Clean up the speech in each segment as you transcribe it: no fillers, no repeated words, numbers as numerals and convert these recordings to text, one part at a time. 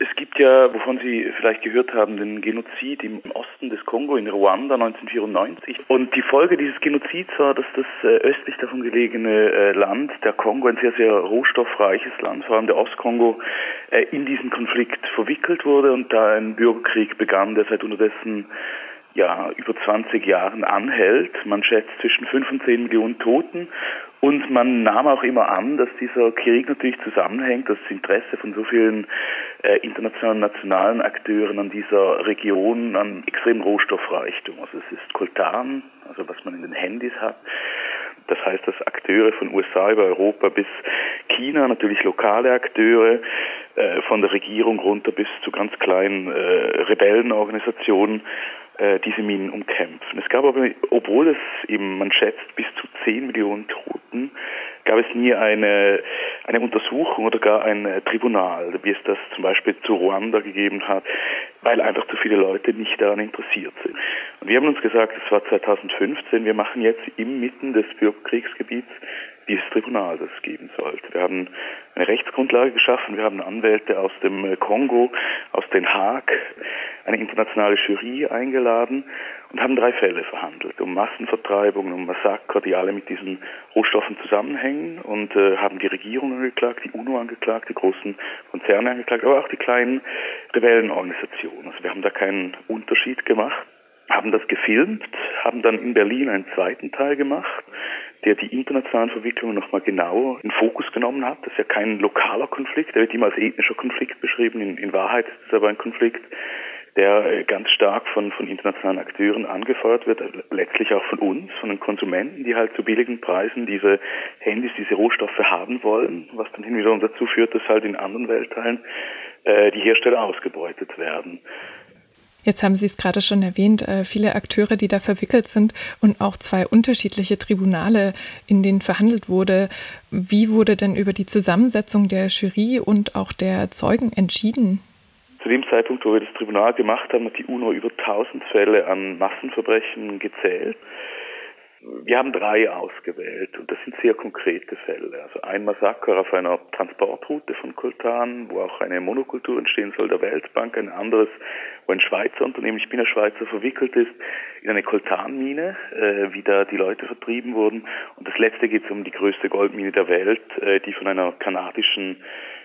Es gibt ja, wovon Sie vielleicht gehört haben, den Genozid im Osten des Kongo in Ruanda 1994. Und die Folge dieses Genozids war, dass das östlich davon gelegene Land, der Kongo, ein sehr, sehr rohstoffreiches Land, vor allem der Ostkongo, in diesen Konflikt verwickelt wurde und da ein Bürgerkrieg begann, der seit unterdessen über 20 Jahren anhält. Man schätzt zwischen 5 und 10 Millionen Toten. Und man nahm auch immer an, dass dieser Krieg natürlich zusammenhängt, dass das Interesse von so vielen internationalen, nationalen Akteuren an dieser Region an extrem Rohstoffreichtum. Also es ist Coltan, also was man in den Handys hat. Das heißt, dass Akteure von USA über Europa bis China, natürlich lokale Akteure, von der Regierung runter bis zu ganz kleinen Rebellenorganisationen, diese Minen umkämpfen. Es gab aber, obwohl es eben, man schätzt, bis zu 10 Millionen Toten, gab es nie eine Untersuchung oder gar ein Tribunal, wie es das zum Beispiel zu Ruanda gegeben hat, weil einfach zu viele Leute nicht daran interessiert sind. Und wir haben uns gesagt, es war 2015, wir machen jetzt inmitten des Bürgerkriegsgebiets dieses Tribunal, das es geben sollte. Wir haben eine Rechtsgrundlage geschaffen, wir haben Anwälte aus dem Kongo, aus Den Haag, eine internationale Jury eingeladen und haben 3 Fälle verhandelt, um Massenvertreibungen, um Massaker, die alle mit diesen Rohstoffen zusammenhängen, und haben die Regierung angeklagt, die UNO angeklagt, die großen Konzerne angeklagt, aber auch die kleinen Rebellenorganisationen. Also wir haben da keinen Unterschied gemacht, haben das gefilmt, haben dann in Berlin einen zweiten Teil gemacht, der die internationalen Verwicklungen nochmal genauer in Fokus genommen hat. Das ist ja kein lokaler Konflikt, der wird immer als ethnischer Konflikt beschrieben. In Wahrheit ist es aber ein Konflikt, der ganz stark von internationalen Akteuren angefeuert wird, letztlich auch von uns, von den Konsumenten, die halt zu billigen Preisen diese Handys, diese Rohstoffe haben wollen, was dann wiederum dazu führt, dass halt in anderen Weltteilen die Hersteller ausgebeutet werden. Jetzt haben Sie es gerade schon erwähnt, viele Akteure, die da verwickelt sind und auch 2 unterschiedliche Tribunale, in denen verhandelt wurde. Wie wurde denn über die Zusammensetzung der Jury und auch der Zeugen entschieden? Zu dem Zeitpunkt, wo wir das Tribunal gemacht haben, hat die UNO über 1000 Fälle an Massenverbrechen gezählt. Wir haben 3 ausgewählt und das sind sehr konkrete Fälle. Also ein Massaker auf einer Transportroute von Coltan, wo auch eine Monokultur entstehen soll, der Weltbank. Ein anderes, wo ein Schweizer Unternehmen, ich bin ein Schweizer, verwickelt ist in eine Coltanmine, wie da die Leute vertrieben wurden. Und das letzte geht um die größte Goldmine der Welt, die von einer kanadischen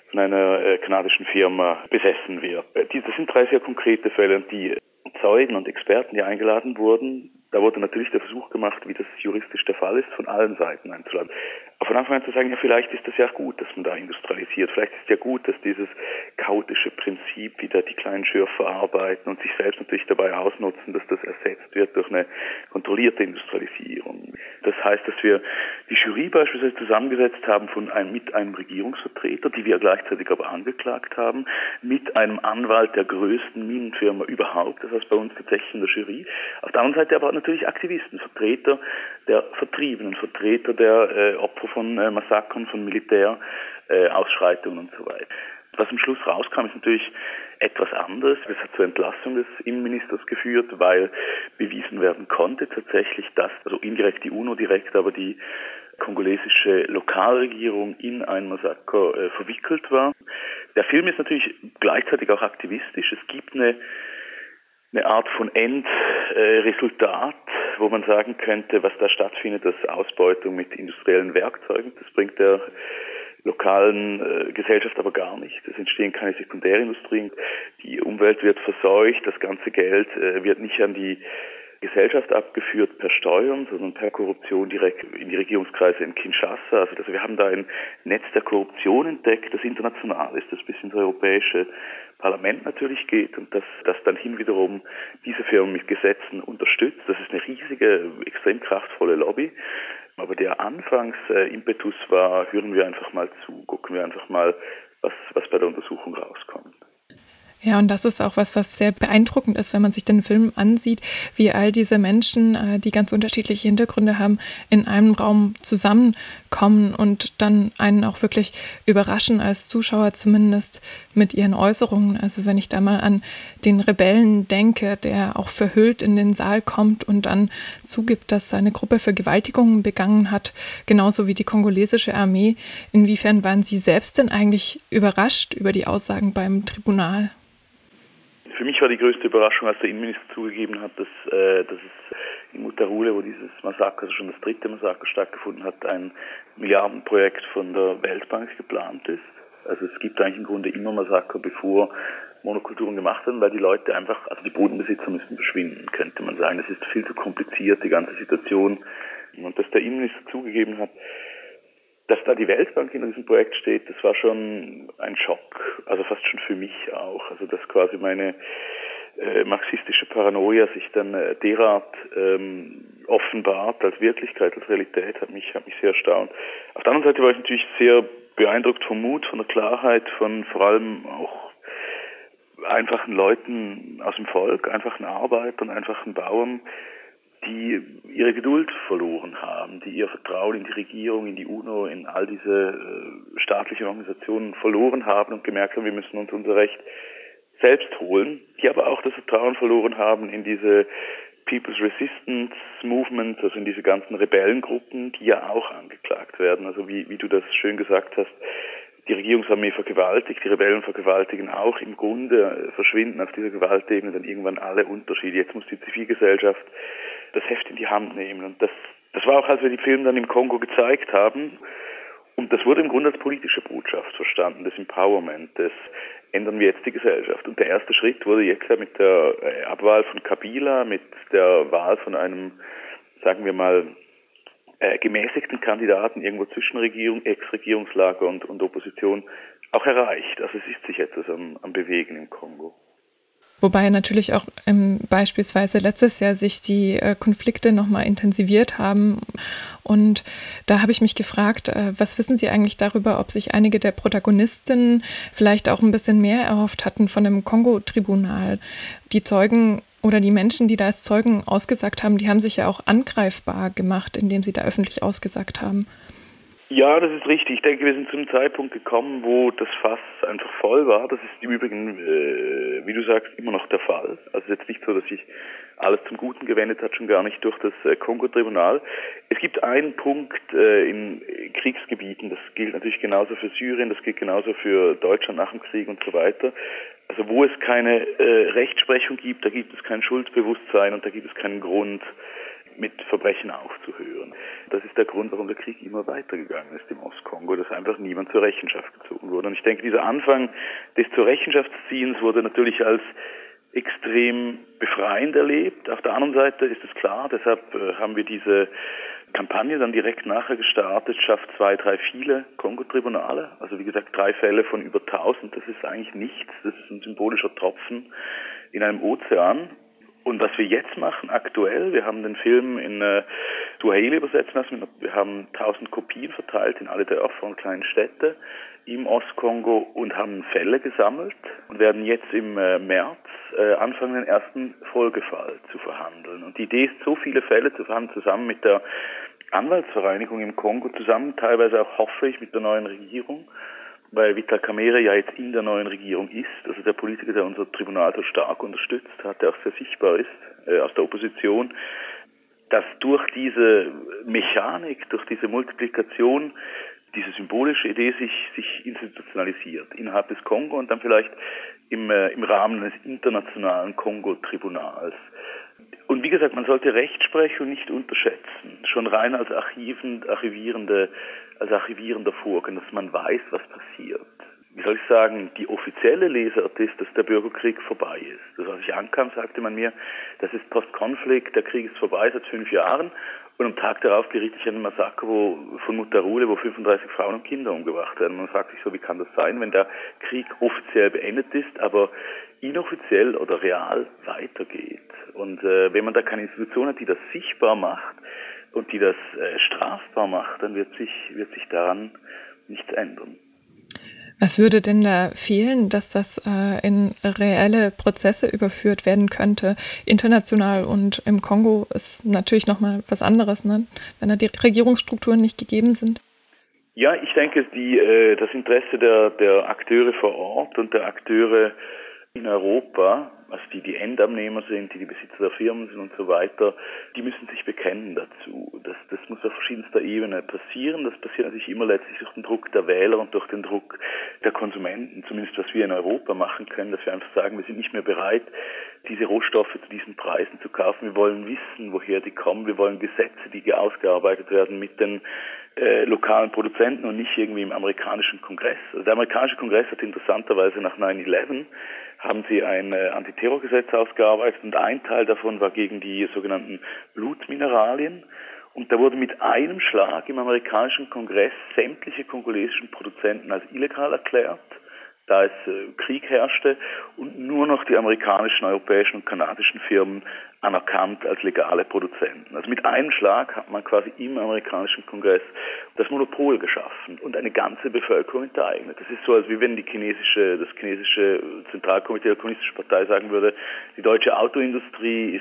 Firma besessen wird. Das sind 3 sehr konkrete Fälle, und die Zeugen und Experten, die eingeladen wurden, da wurde natürlich der Versuch gemacht, wie das juristisch der Fall ist, von allen Seiten einzuladen. Aber von Anfang an zu sagen, ja, vielleicht ist das ja gut, dass man da industrialisiert. Vielleicht ist es ja gut, dass dieses chaotische Prinzip wieder die kleinen Schürfer arbeiten und sich selbst natürlich dabei ausnutzen, dass das ersetzt wird durch eine kontrollierte Industrialisierung. Das heißt, dass wir die Jury beispielsweise zusammengesetzt haben mit einem Regierungsvertreter, die wir gleichzeitig aber angeklagt haben, mit einem Anwalt der größten Minenfirma überhaupt, das heißt bei uns tatsächlich in der Jury. Auf der anderen Seite aber natürlich Aktivisten, Vertreter der Vertriebenen, Vertreter der Opfer von Massakern, von Militärausschreitungen und so weiter. Was am Schluss rauskam, ist natürlich etwas anderes. Es hat zur Entlassung des Innenministers geführt, weil bewiesen werden konnte tatsächlich, dass, also indirekt die UNO, direkt aber die kongolesische Lokalregierung in ein Massaker verwickelt war. Der Film ist natürlich gleichzeitig auch aktivistisch. Es gibt eine Art von Endresultat, wo man sagen könnte, was da stattfindet, das Ausbeutung mit industriellen Werkzeugen. Das bringt der lokalen Gesellschaft aber gar nicht. Es entstehen keine Sekundärindustrien. Die Umwelt wird verseucht. Das ganze Geld wird nicht an die Gesellschaft abgeführt per Steuern, sondern per Korruption direkt in die Regierungskreise in Kinshasa. Also wir haben da ein Netz der Korruption entdeckt, das international ist, das bis ins europäische Parlament natürlich geht und das dann wiederum diese Firmen mit Gesetzen unterstützt. Das ist eine riesige, extrem kraftvolle Lobby. Aber der Anfangsimpetus war, hören wir einfach mal zu, gucken wir einfach mal, was bei der Untersuchung rauskommt. Ja, und das ist auch was, was sehr beeindruckend ist, wenn man sich den Film ansieht, wie all diese Menschen, die ganz unterschiedliche Hintergründe haben, in einem Raum zusammenkommen und dann einen auch wirklich überraschen als Zuschauer, zumindest mit ihren Äußerungen. Also wenn ich da mal an den Rebellen denke, der auch verhüllt in den Saal kommt und dann zugibt, dass seine Gruppe Vergewaltigungen begangen hat, genauso wie die kongolesische Armee. Inwiefern waren Sie selbst denn eigentlich überrascht über die Aussagen beim Tribunal? Für mich war die größte Überraschung, als der Innenminister zugegeben hat, dass es in Mutarule, wo dieses Massaker, also schon das dritte Massaker stattgefunden hat, ein Milliardenprojekt von der Weltbank geplant ist. Also es gibt eigentlich im Grunde immer Massaker, bevor Monokulturen gemacht werden, weil die Leute einfach, also die Bodenbesitzer müssen verschwinden, könnte man sagen. Das ist viel zu kompliziert, die ganze Situation. Und dass der Innenminister zugegeben hat, dass da die Weltbank in diesem Projekt steht, das war schon ein Schock, also fast schon für mich auch. Also dass quasi meine marxistische Paranoia sich dann derart offenbart als Wirklichkeit, als Realität, hat mich sehr erstaunt. Auf der anderen Seite war ich natürlich sehr beeindruckt vom Mut, von der Klarheit, von vor allem auch einfachen Leuten aus dem Volk, einfachen Arbeitern, einfachen Bauern, die ihre Geduld verloren haben, die ihr Vertrauen in die Regierung, in die UNO, in all diese staatlichen Organisationen verloren haben und gemerkt haben, wir müssen uns unser Recht selbst holen, die aber auch das Vertrauen verloren haben in diese People's Resistance Movements, also in diese ganzen Rebellengruppen, die ja auch angeklagt werden. Also wie du das schön gesagt hast, die Regierungsarmee vergewaltigt, die Rebellen vergewaltigen auch. Im Grunde verschwinden auf dieser Gewaltebene dann irgendwann alle Unterschiede. Jetzt muss die Zivilgesellschaft das Heft in die Hand nehmen. Und das war auch, als wir die Filme dann im Kongo gezeigt haben. Und das wurde im Grunde als politische Botschaft verstanden, das Empowerment, das ändern wir jetzt die Gesellschaft. Und der erste Schritt wurde jetzt ja mit der Abwahl von Kabila, mit der Wahl von einem, sagen wir mal, gemäßigten Kandidaten irgendwo zwischen Regierung, Ex-Regierungslager und Opposition auch erreicht. Also es ist sich etwas am Bewegen im Kongo. Wobei natürlich auch beispielsweise letztes Jahr sich die Konflikte nochmal intensiviert haben. Und da habe ich mich gefragt, was wissen Sie eigentlich darüber, ob sich einige der Protagonistinnen vielleicht auch ein bisschen mehr erhofft hatten von dem Kongo-Tribunal? Die Zeugen oder die Menschen, die da als Zeugen ausgesagt haben, die haben sich ja auch angreifbar gemacht, indem sie da öffentlich ausgesagt haben. Ja, das ist richtig. Ich denke, wir sind zu einem Zeitpunkt gekommen, wo das Fass einfach voll war. Das ist im Übrigen, wie du sagst, immer noch der Fall. Also es ist jetzt nicht so, dass sich alles zum Guten gewendet hat, schon gar nicht durch das Kongo-Tribunal. Es gibt einen Punkt in Kriegsgebieten, das gilt natürlich genauso für Syrien, das gilt genauso für Deutschland nach dem Krieg und so weiter. Also wo es keine Rechtsprechung gibt, da gibt es kein Schuldbewusstsein und da gibt es keinen Grund, mit Verbrechen aufzuhören. Das ist der Grund, warum der Krieg immer weitergegangen ist im Ostkongo, dass einfach niemand zur Rechenschaft gezogen wurde. Und ich denke, dieser Anfang des zur Rechenschaftsziehens wurde natürlich als extrem befreiend erlebt. Auf der anderen Seite ist es klar, deshalb haben wir diese Kampagne dann direkt nachher gestartet, schafft 2, 3 viele Kongo-Tribunale. Also wie gesagt, 3 Fälle von über 1000, das ist eigentlich nichts, das ist ein symbolischer Tropfen in einem Ozean. Und was wir jetzt machen aktuell, wir haben den Film in Swahili übersetzen lassen, wir haben 1000 Kopien verteilt in alle Dörfer und kleinen Städte im Ostkongo und haben Fälle gesammelt und werden jetzt im März anfangen, den ersten Folgefall zu verhandeln. Und die Idee ist, so viele Fälle zu verhandeln, zusammen mit der Anwaltsvereinigung im Kongo, zusammen teilweise auch, hoffe ich, mit der neuen Regierung, weil Vital Kamerhe ja jetzt in der neuen Regierung ist, also der Politiker, der unser Tribunal so stark unterstützt hat, der auch sehr sichtbar ist aus der Opposition, dass durch diese Mechanik, durch diese Multiplikation, diese symbolische Idee sich institutionalisiert innerhalb des Kongo und dann vielleicht im Rahmen eines internationalen Kongo-Tribunals. Und wie gesagt, man sollte Rechtsprechung nicht unterschätzen, schon rein als archivierender Vorgang, dass man weiß, was passiert. Wie soll ich sagen, die offizielle Lesart ist, dass der Bürgerkrieg vorbei ist. Also als ich ankam, sagte man mir, das ist Postkonflikt, der Krieg ist vorbei seit 5 Jahren. Und am Tag darauf berichte ich einen Massaker von Mutarule, wo 35 Frauen und Kinder umgebracht werden. Man fragt sich so, wie kann das sein, wenn der Krieg offiziell beendet ist, aber inoffiziell oder real weitergeht. Und wenn man da keine Institution hat, die das sichtbar macht und die das strafbar macht, dann wird sich daran nichts ändern. Was würde denn da fehlen, dass das in reelle Prozesse überführt werden könnte? International und im Kongo ist natürlich nochmal was anderes, ne? Wenn da die Regierungsstrukturen nicht gegeben sind. Ja, ich denke, das Interesse der Akteure vor Ort und der Akteure in Europa, also die Endabnehmer sind, die Besitzer der Firmen sind und so weiter, die müssen sich bekennen dazu. Das muss auf verschiedenster Ebene passieren. Das passiert natürlich immer letztlich durch den Druck der Wähler und durch den Druck der Konsumenten, zumindest was wir in Europa machen können, dass wir einfach sagen, wir sind nicht mehr bereit, diese Rohstoffe zu diesen Preisen zu kaufen. Wir wollen wissen, woher die kommen. Wir wollen Gesetze, die ausgearbeitet werden mit den lokalen Produzenten und nicht irgendwie im amerikanischen Kongress. Also der amerikanische Kongress hat interessanterweise nach 9/11 haben sie ein Antiterrorgesetz ausgearbeitet und ein Teil davon war gegen die sogenannten Blutmineralien. Und da wurde mit einem Schlag im amerikanischen Kongress sämtliche kongolesischen Produzenten als illegal erklärt, da es Krieg herrschte, und nur noch die amerikanischen, europäischen und kanadischen Firmen anerkannt als legale Produzenten. Also mit einem Schlag hat man quasi im amerikanischen Kongress das Monopol geschaffen und eine ganze Bevölkerung enteignet. Das ist so, als wie wenn das chinesische Zentralkomitee der Kommunistischen Partei sagen würde, die deutsche Autoindustrie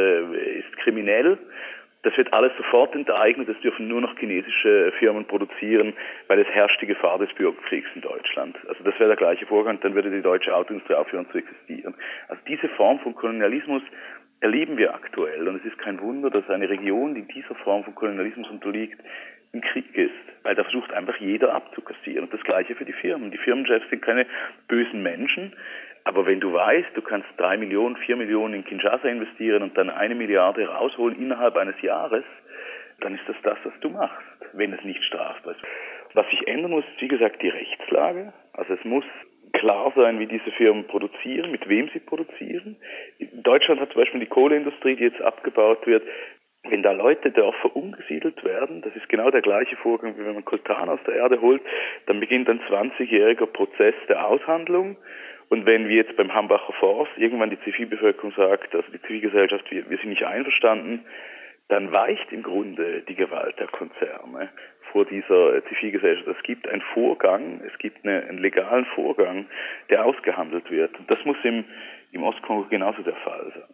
ist kriminell. Das wird alles sofort enteignet, es dürfen nur noch chinesische Firmen produzieren, weil es herrscht die Gefahr des Bürgerkriegs in Deutschland. Also das wäre der gleiche Vorgang, dann würde die deutsche Autoindustrie aufhören zu existieren. Also diese Form von Kolonialismus erleben wir aktuell, und es ist kein Wunder, dass eine Region, die dieser Form von Kolonialismus unterliegt, im Krieg ist, weil da versucht einfach jeder abzukassieren. Und das Gleiche für die Firmen. Die Firmenchefs sind keine bösen Menschen, aber wenn du weißt, du kannst 3 Millionen, 4 Millionen in Kinshasa investieren und dann 1 Milliarde rausholen innerhalb eines Jahres, dann ist das, was du machst, wenn es nicht strafbar ist. Was sich ändern muss, ist wie gesagt die Rechtslage. Also es muss klar sein, wie diese Firmen produzieren, mit wem sie produzieren. Deutschland hat zum Beispiel die Kohleindustrie, die jetzt abgebaut wird. Wenn da Dörfer umgesiedelt werden, das ist genau der gleiche Vorgang, wie wenn man Koltan aus der Erde holt, dann beginnt ein 20-jähriger Prozess der Aushandlung. Und wenn wie jetzt beim Hambacher Forst irgendwann die Zivilbevölkerung sagt, also die Zivilgesellschaft, wir sind nicht einverstanden, dann weicht im Grunde die Gewalt der Konzerne vor dieser Zivilgesellschaft. Es gibt einen Vorgang, es gibt einen legalen Vorgang, der ausgehandelt wird. Und das muss im Ostkongo genauso der Fall sein.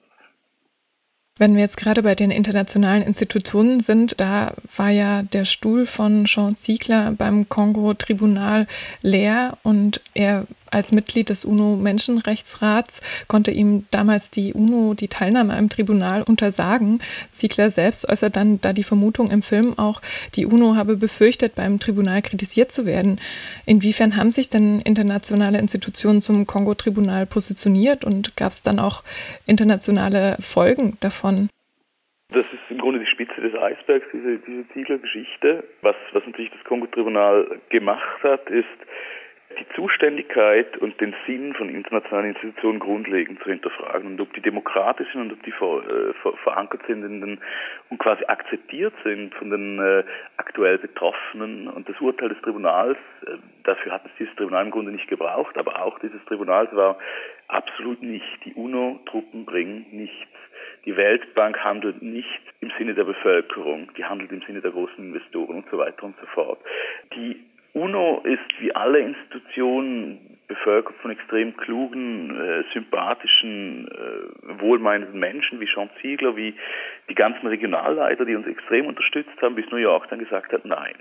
Wenn wir jetzt gerade bei den internationalen Institutionen sind, da war ja der Stuhl von Jean Ziegler beim Kongo-Tribunal leer, und er als Mitglied des UNO-Menschenrechtsrats konnte ihm damals die UNO die Teilnahme am Tribunal untersagen. Ziegler selbst äußert dann da die Vermutung im Film auch, die UNO habe befürchtet, beim Tribunal kritisiert zu werden. Inwiefern haben sich denn internationale Institutionen zum Kongo-Tribunal positioniert, und gab es dann auch internationale Folgen davon? Das ist im Grunde die Spitze des Eisbergs, diese Ziegler-Geschichte. Was natürlich das Kongo-Tribunal gemacht hat, ist, die Zuständigkeit und den Sinn von internationalen Institutionen grundlegend zu hinterfragen, und ob die demokratisch sind und ob die verankert sind und quasi akzeptiert sind von den aktuell Betroffenen. Und das Urteil des Tribunals, dafür hat es dieses Tribunal im Grunde nicht gebraucht, aber auch dieses Tribunals war absolut nicht. Die UNO-Truppen bringen nichts. Die Weltbank handelt nicht im Sinne der Bevölkerung, die handelt im Sinne der großen Investoren und so weiter und so fort. Die UNO ist wie alle Institutionen bevölkert von extrem klugen, sympathischen, wohlmeinenden Menschen wie Jean Ziegler, wie die ganzen Regionalleiter, die uns extrem unterstützt haben, bis New York dann gesagt hat, nein.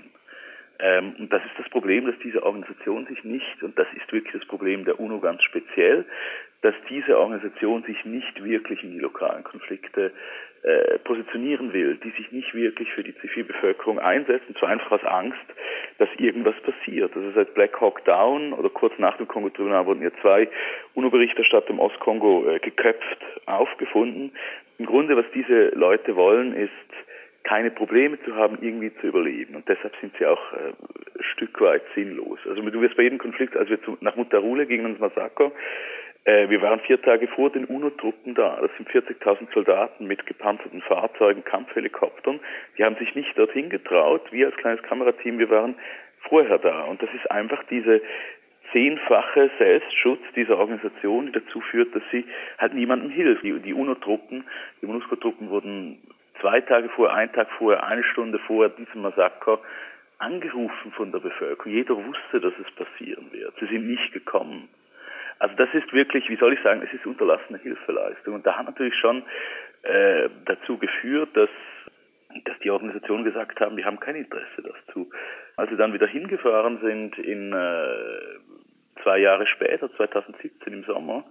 Und das ist das Problem, dass diese Organisation sich nicht, und das ist wirklich das Problem der UNO ganz speziell, dass diese Organisation sich nicht wirklich in die lokalen Konflikte positionieren will, die sich nicht wirklich für die Zivilbevölkerung einsetzt, und zwar einfach aus Angst, dass irgendwas passiert. Also seit Black Hawk Down oder kurz nach dem Kongo-Tribunal wurden ja 2 UNO-Berichterstatter im Ostkongo geköpft, aufgefunden. Im Grunde, was diese Leute wollen, ist, keine Probleme zu haben, irgendwie zu überleben. Und deshalb sind sie auch ein Stück weit sinnlos. Also du wirst bei jedem Konflikt, als wir nach Mutarule gingen ins Massaker, wir waren 4 Tage vor den UNO-Truppen da. Das sind 40.000 Soldaten mit gepanzerten Fahrzeugen, Kampfhelikoptern. Die haben sich nicht dorthin getraut. Wir als kleines Kamerateam, wir waren vorher da. Und das ist einfach diese 10-fache Selbstschutz dieser Organisation, die dazu führt, dass sie halt niemandem hilft. Die UNO-Truppen, die MONUSCO-Truppen wurden 2 Tage vorher, 1 Tag vorher, 1 Stunde vor diesem Massaker angerufen von der Bevölkerung. Jeder wusste, dass es passieren wird. Sie sind nicht gekommen. Also das ist wirklich, wie soll ich sagen, es ist unterlassene Hilfeleistung. Und da hat natürlich schon dazu geführt, dass die Organisationen gesagt haben, wir haben kein Interesse dazu. Als sie dann wieder hingefahren sind, 2 Jahre später, 2017 im Sommer,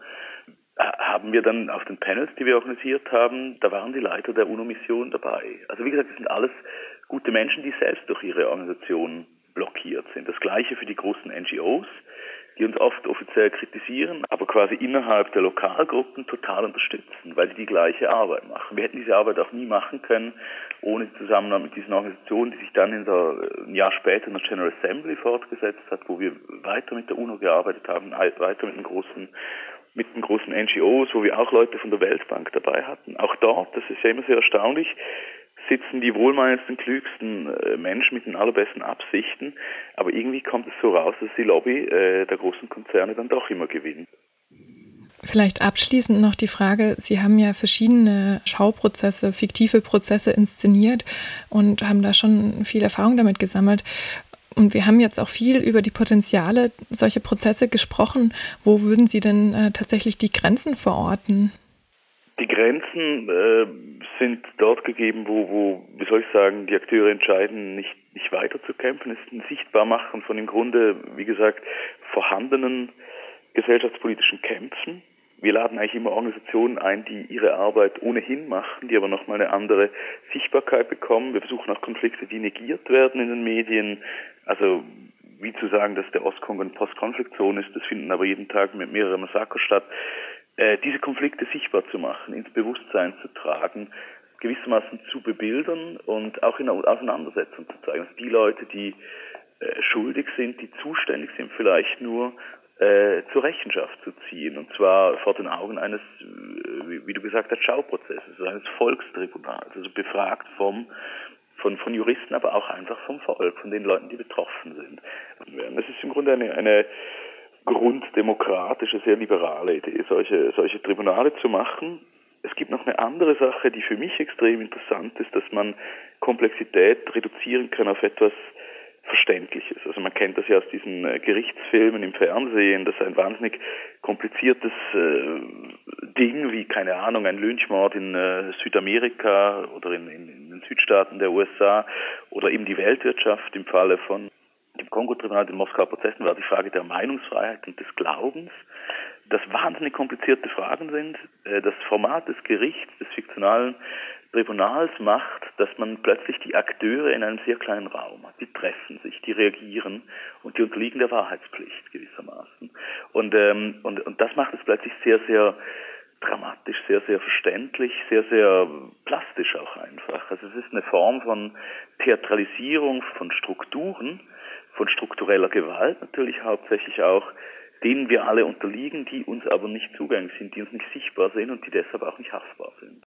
haben wir dann auf den Panels, die wir organisiert haben, da waren die Leiter der UNO-Mission dabei. Also wie gesagt, das sind alles gute Menschen, die selbst durch ihre Organisation blockiert sind. Das Gleiche für die großen NGOs, die uns oft offiziell kritisieren, aber quasi innerhalb der Lokalgruppen total unterstützen, weil die gleiche Arbeit machen. Wir hätten diese Arbeit auch nie machen können, ohne die Zusammenarbeit mit diesen Organisationen, die sich dann ein Jahr später in der General Assembly fortgesetzt hat, wo wir weiter mit der UNO gearbeitet haben, weiter mit den großen NGOs, wo wir auch Leute von der Weltbank dabei hatten. Auch dort, das ist ja immer sehr erstaunlich, sitzen die wohlmeinendsten, klügsten Menschen mit den allerbesten Absichten, aber irgendwie kommt es so raus, dass die Lobby der großen Konzerne dann doch immer gewinnt. Vielleicht abschließend noch die Frage, Sie haben ja verschiedene Schauprozesse, fiktive Prozesse inszeniert und haben da schon viel Erfahrung damit gesammelt. Und wir haben jetzt auch viel über die Potenziale solcher Prozesse gesprochen. Wo würden Sie denn tatsächlich die Grenzen verorten? Die Grenzen sind dort gegeben, wo, wie soll ich sagen, die Akteure entscheiden, nicht weiterzukämpfen. Es ist ein Sichtbarmachen von im Grunde, wie gesagt, vorhandenen gesellschaftspolitischen Kämpfen. Wir laden eigentlich immer Organisationen ein, die ihre Arbeit ohnehin machen, die aber nochmal eine andere Sichtbarkeit bekommen. Wir versuchen auch Konflikte, die negiert werden in den Medien. Also wie zu sagen, dass der Ostkongo eine Postkonfliktzone ist, das finden aber jeden Tag mit mehreren Massakern statt. Diese Konflikte sichtbar zu machen, ins Bewusstsein zu tragen, gewissermaßen zu bebildern und auch in einer Auseinandersetzung zu zeigen. Also die Leute, die schuldig sind, die zuständig sind, vielleicht nur zur Rechenschaft zu ziehen. Und zwar vor den Augen eines, wie du gesagt hast, Schauprozesses, also eines Volkstribunals, also befragt von Juristen, aber auch einfach vom Volk, von den Leuten, die betroffen sind. Das ist im Grunde eine grunddemokratische, sehr liberale Idee, solche Tribunale zu machen. Es gibt noch eine andere Sache, die für mich extrem interessant ist, dass man Komplexität reduzieren kann auf etwas Verständliches. Also man kennt das ja aus diesen Gerichtsfilmen im Fernsehen, dass ein wahnsinnig kompliziertes Ding wie, keine Ahnung, ein Lynchmord in Südamerika oder in den Südstaaten der USA oder eben die Weltwirtschaft im Falle von dem Kongo-Tribunal, den Moskauer Prozessen, war die Frage der Meinungsfreiheit und des Glaubens, das wahnsinnig komplizierte Fragen sind. Das Format des Gerichts, des fiktionalen Tribunals macht, dass man plötzlich die Akteure in einem sehr kleinen Raum hat. Die treffen sich, die reagieren und die unterliegen der Wahrheitspflicht gewissermaßen. Und das macht es plötzlich sehr, sehr dramatisch, sehr, sehr verständlich, sehr, sehr plastisch auch einfach. Also es ist eine Form von Theatralisierung von Strukturen, von struktureller Gewalt natürlich hauptsächlich auch, denen wir alle unterliegen, die uns aber nicht zugänglich sind, die uns nicht sichtbar sind und die deshalb auch nicht haftbar sind.